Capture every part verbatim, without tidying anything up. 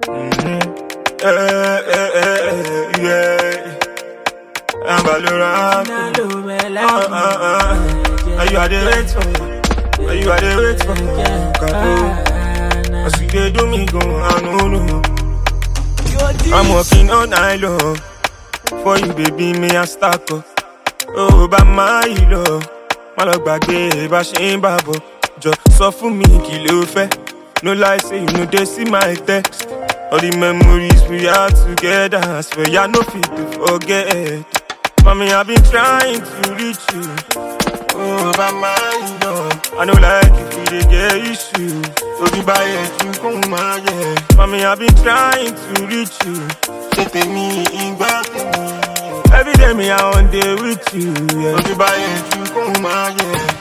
Mm-hmm. Eh, eh, eh, eh, yeah. I'm Valorant. Uh, uh, uh. Are you at the wait for? Are you at the wait for? I see they do me go, I know, no. I'm working all night long for you, baby, me a stack up. Oh, by my love, my love back there, but she ain't babo. Just so for me, kill fẹ́. No lie, say you know they see my text. All the memories we had together, I swear I no fit to forget. Mommy, I've been trying to reach you. Oh, by my love, I know like if we dey get issue. So be by it, you come my yeah. Mommy, I've been trying to reach you. Take me in back to me. Every day me I on day with you. Yeah. So be by it, you come my yeah.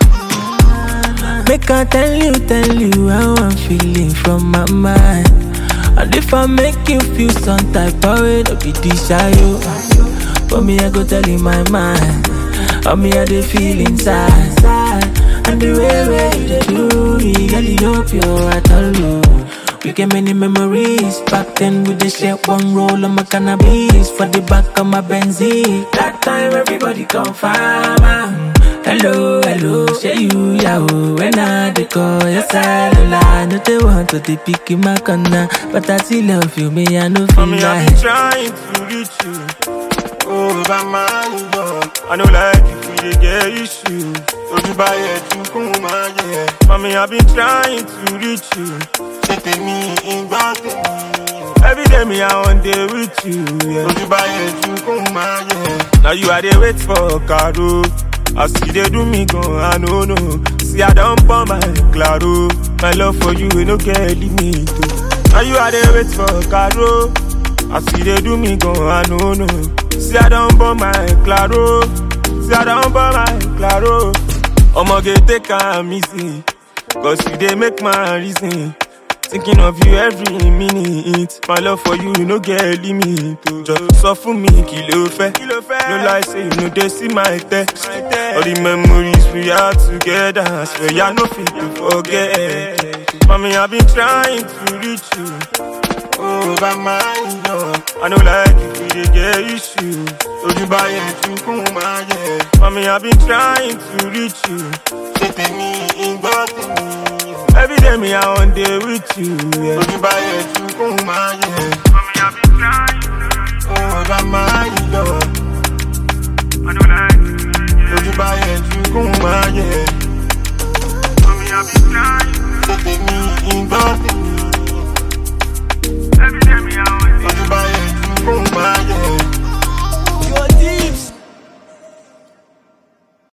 Make I tell you, tell you how I'm feeling from my mind. And if I make you feel some type of way, don't be desire. For me, I go tell you my mind. For me, I dey feel inside. And the way where you dey do me, girl, you know pure, I tell you. We get many memories. Back then we dey share one roll of my cannabis for the back of my Benzie. That time everybody come farmer. Hello, hello, say you, yeah, oh. When I dey call your cellular, no they want to dey pick in my corner, but I still love you, me I no feel Mommy, like. I've been trying to reach you. Oh, by my love, I know like if we dey get issue. So you buy it, you come my yeah. Mommy, I've been trying to reach you. Take me in back to me. Every day me I on day with you. Yeah. So you buy it, you come my yeah. Now you are there wait for Caro. I see they do me go, I know no. See I don't burn my claro. My love for you ain't no get limit. Now you are there wait for Caro. I see they do me go, I know no. See I don't burn my claro. See I don't burn my claro. I'ma get take am easy, cause you they make my reason. Thinking of you every minute. My love for you, no get limit. Just so for me, kill fẹ́. No lie, say you know they see my text. All the memories we had together, I swear I no fit to forget. Mommy, I've been trying to reach you. Oh, by my love, I know like if we dey get issue. So you buy it, you come my yeah. Mommy, I've been trying to reach you. Take me in back to me. Every day me I on day with you. Yeah. So you buy it, you come my yeah.